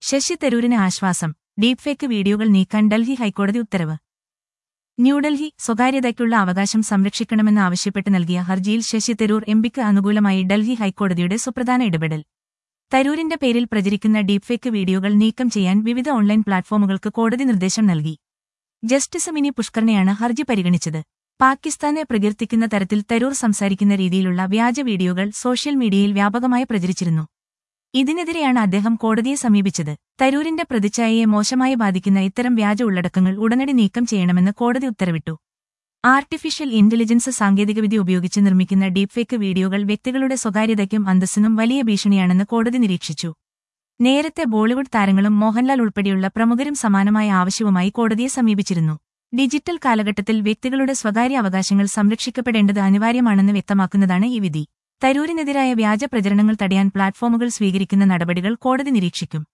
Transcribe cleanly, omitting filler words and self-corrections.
ശശി തരൂരിന് ആശ്വാസം. ഡീപ്ഫേക്ക് വീഡിയോകൾ നീക്കാൻ ഡൽഹി ഹൈക്കോടതി ഉത്തരവ്. ന്യൂഡൽഹി സ്വകാര്യതയ്ക്കുള്ള അവകാശം സംരക്ഷിക്കണമെന്നാവശ്യപ്പെട്ട് നൽകിയ ഹർജിയിൽ ശശി തരൂർ എംപിക്ക് അനുകൂലമായി ഡൽഹി ഹൈക്കോടതിയുടെ സുപ്രധാന ഇടപെടൽ. തരൂരിന്റെ പേരിൽ പ്രചരിക്കുന്ന ഡീപ്ഫേക്ക് വീഡിയോകൾ നീക്കം ചെയ്യാൻ വിവിധ ഓൺലൈൻ പ്ലാറ്റ്ഫോമുകൾക്ക് കോടതി നിർദ്ദേശം നൽകി. ജസ്റ്റിസ് മിനി പുഷ്കറിനെയാണ് ഹർജി പരിഗണിച്ചത്. പാകിസ്ഥാനെ പ്രകീർത്തിക്കുന്ന തരത്തിൽ തരൂർ സംസാരിക്കുന്ന രീതിയിലുള്ള വ്യാജ വീഡിയോകൾ സോഷ്യൽ മീഡിയയിൽ വ്യാപകമായി പ്രചരിച്ചിരുന്നു. ഇതിനെതിരെയാണ് അദ്ദേഹം കോടതിയെ സമീപിച്ചത്. തരൂരിന്റെ പ്രതിച്ഛായയെ മോശമായി ബാധിക്കുന്ന ഇത്തരം വ്യാജ ഉള്ളടക്കങ്ങൾ ഉടനടി നീക്കം ചെയ്യണമെന്ന് കോടതി ഉത്തരവിട്ടു. ആർട്ടിഫിഷ്യൽ ഇന്റലിജൻസ് സാങ്കേതികവിദ്യ ഉപയോഗിച്ച് നിർമ്മിക്കുന്ന ഡീപ്ഫേക്ക് വീഡിയോകൾ വ്യക്തികളുടെ സ്വകാര്യതയ്ക്കും അന്തസ്സിനും വലിയ ഭീഷണിയാണെന്ന് കോടതി നിരീക്ഷിച്ചു. നേരത്തെ ബോളിവുഡ് താരങ്ങളും മോഹൻലാൽ ഉൾപ്പെടെയുള്ള പ്രമുഖരും സമാനമായ ആവശ്യവുമായി കോടതിയെ സമീപിച്ചിരുന്നു. ഡിജിറ്റൽ കാലഘട്ടത്തിൽ വ്യക്തികളുടെ സ്വകാര്യ അവകാശങ്ങൾ സംരക്ഷിക്കപ്പെടേണ്ടത് അനിവാര്യമാണെന്ന് വ്യക്തമാക്കുന്നതാണ് ഈ വിധി. തരൂരിനെതിരായ വ്യാജ പ്രചരണങ്ങൾ തടയാൻ പ്ലാറ്റ്ഫോമുകൾ സ്വീകരിക്കുന്ന നടപടികൾ കോടതി നിരീക്ഷിക്കും.